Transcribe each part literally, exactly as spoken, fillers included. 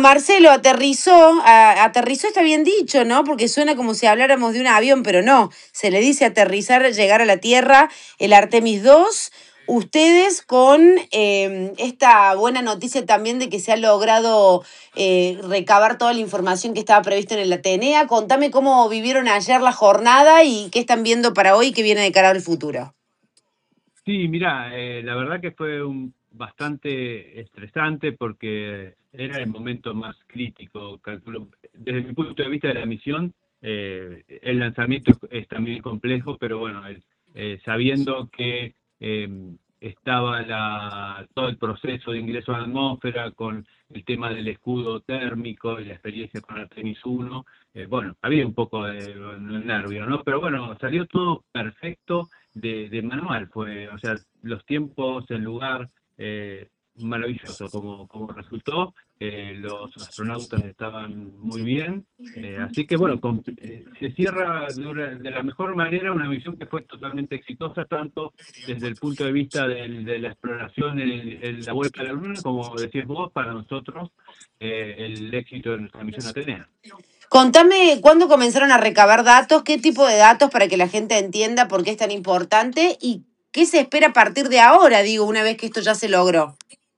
Marcelo, aterrizó, a, aterrizó está bien dicho, ¿no? Porque suena como si habláramos de un avión, pero no, se le dice aterrizar, llegar a la Tierra, el Artemis dos, ustedes con eh, esta buena noticia también de que se ha logrado eh, recabar toda la información que estaba prevista en el Atenea. Contame cómo vivieron ayer la jornada y qué están viendo para hoy y qué viene de cara al futuro. Sí, mira, eh, la verdad que fue un, bastante estresante porque era el momento más crítico, calculo. Desde mi punto de vista de la misión, eh, el lanzamiento es, es también complejo, pero bueno, el- eh, sabiendo que eh, estaba la, todo el proceso de ingreso a la atmósfera con el tema del escudo térmico y la experiencia con Artemis uno, eh, bueno, había un poco de nervio, ¿no? Pero bueno, salió todo perfecto de, de manual, fue, o sea, los tiempos, el lugar, eh, maravilloso como, como resultó, eh, los astronautas estaban muy bien, eh, así que bueno, con, eh, se cierra de, una, de la mejor manera una misión que fue totalmente exitosa, tanto desde el punto de vista del, de la exploración en, en la vuelta a la Luna, como decías vos, para nosotros, eh, el éxito de nuestra misión Atenea. Contame cuándo comenzaron a recabar datos, qué tipo de datos para que la gente entienda por qué es tan importante y qué se espera a partir de ahora, digo, una vez que esto ya se logró.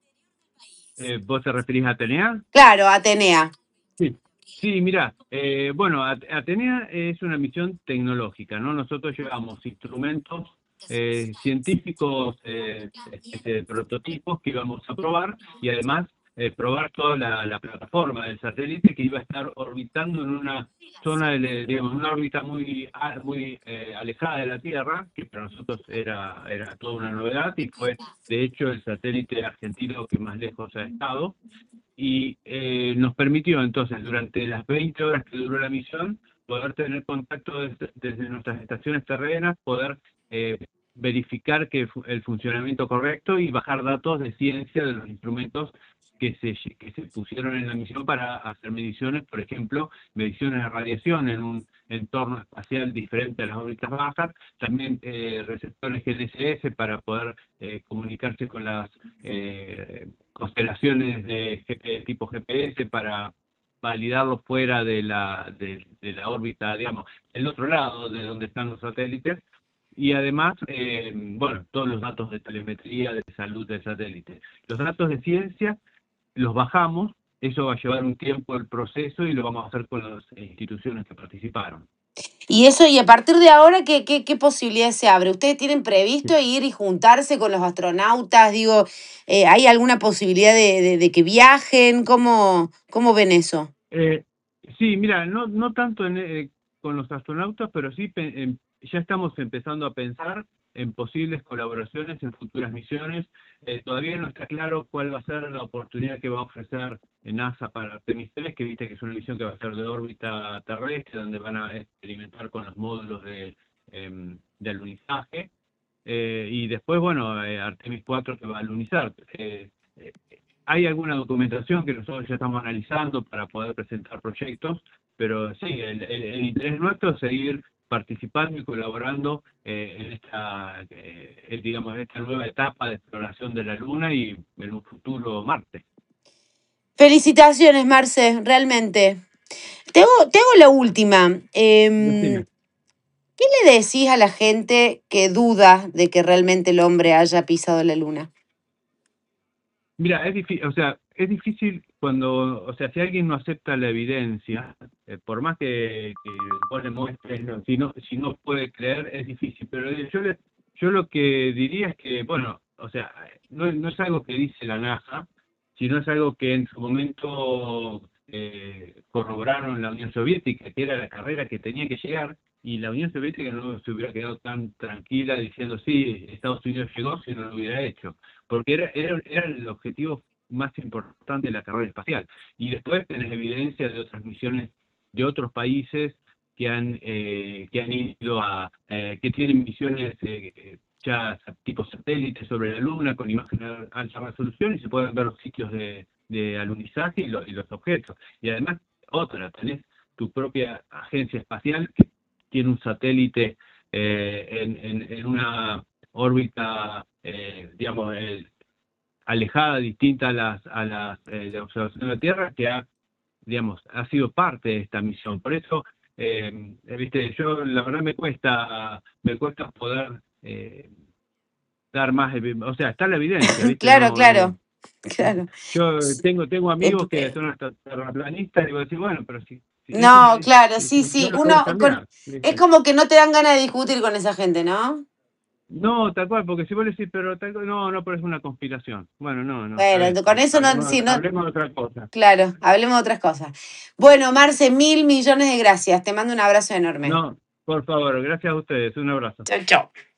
Eh, ¿Vos te referís a Atenea? Claro, Atenea. Sí, sí, mira, eh, bueno, At- Atenea es una misión tecnológica, ¿no? Nosotros llevamos instrumentos eh, científicos, eh, este, prototipos que íbamos a probar y además eh, probar toda la, la plataforma del satélite que iba a estar orbitando en una zona, de, digamos, una órbita muy, a- muy eh, alejada de la Tierra, que para nosotros era, era toda una novedad y fue, de hecho, el satélite argentino que más lejos ha estado y eh, nos permitió entonces durante las veinte horas que duró la misión poder tener contacto desde, desde nuestras estaciones terrenas, poder eh, verificar que fu el funcionamiento correcto y bajar datos de ciencia de los instrumentos que se, que se pusieron en la misión para hacer mediciones, por ejemplo, mediciones de radiación en un entorno espacial diferente a las órbitas bajas, también eh, receptores G N S S para poder eh, comunicarse con las eh, constelaciones de G P, tipo G P S para validarlo fuera de la, de, de la órbita, digamos, el otro lado de donde están los satélites, y además, eh, bueno, todos los datos de telemetría, de salud del satélite. Los datos de ciencia los bajamos, eso va a llevar un tiempo el proceso y lo vamos a hacer con las instituciones que participaron. Y eso, y a partir de ahora, ¿qué, qué, qué posibilidades se abre? ¿Ustedes tienen previsto ir y juntarse con los astronautas? Digo, eh, ¿hay alguna posibilidad de, de, de que viajen? ¿Cómo, cómo ven eso? Eh, sí, mira, no, no tanto en, eh, con los astronautas, pero sí pe- en- ya estamos empezando a pensar en posibles colaboraciones en futuras misiones. Eh, todavía no está claro cuál va a ser la oportunidad que va a ofrecer NASA para Artemis tres, que viste que es una misión que va a ser de órbita terrestre, donde van a experimentar con los módulos de, em, de alunizaje. Eh, y después, bueno, eh, Artemis cuatro que va a alunizar. Eh, eh, hay alguna documentación que nosotros ya estamos analizando para poder presentar proyectos, pero sí, el, el, el interés nuestro es seguir participando y colaborando eh, en esta, eh, digamos, en esta nueva etapa de exploración de la Luna y en un futuro Marte. Felicitaciones, Marce, realmente. Te hago, te hago la última. Eh, Decime. ¿qué le decís a la gente que duda de que realmente el hombre haya pisado la luna? Mira, es difícil, o sea, es difícil cuando, o sea, si alguien no acepta la evidencia, eh, por más que, que vos le muestres, no, si no, si no puede creer, es difícil. Pero yo le, yo lo que diría es que, bueno, o sea, no, no es algo que dice la NASA, sino es algo que en su momento eh, corroboraron la Unión Soviética, que era la carrera que tenía que llegar, y la Unión Soviética no se hubiera quedado tan tranquila diciendo, sí, Estados Unidos llegó si no lo hubiera hecho, porque era, era, era el objetivo más importante de la carrera espacial. Y después tenés evidencia de otras misiones de otros países que han, eh, que han ido a, eh, que tienen misiones eh, ya tipo satélites sobre la Luna con imágenes de alta resolución y se pueden ver los sitios de, de alunizaje y, lo, y los objetos. Y además, otra, tenés tu propia agencia espacial que tiene un satélite eh, en, en, en una órbita, eh, digamos, eh, alejada, distinta a las a las eh, de observación de la Tierra, que ha digamos, ha sido parte de esta misión. Por eso, eh, viste, yo la verdad me cuesta, me cuesta poder eh, dar más, evi- o sea, está la evidencia, viste, Claro, no, claro, no. claro. Yo tengo, tengo Eh, amigos que eh, son hasta terraplanistas y digo, decir, bueno, pero si, si es una, no, es- claro, es- sí, no sí. lo puedes Uno con, cambiar, es ¿viste? como que no te dan ganas de discutir con esa gente, ¿no? No, tal cual, porque si vos le decís, pero tal cual, no, no, pero es una conspiración. Bueno, no, no, está bien, Bueno, con eso no, hablemos, sí, no, hablemos de otra cosa. claro, hablemos de otras cosas. Bueno, Marce, mil millones de gracias. Te mando un abrazo enorme. No, por favor, gracias a ustedes, un abrazo. Chau, chau.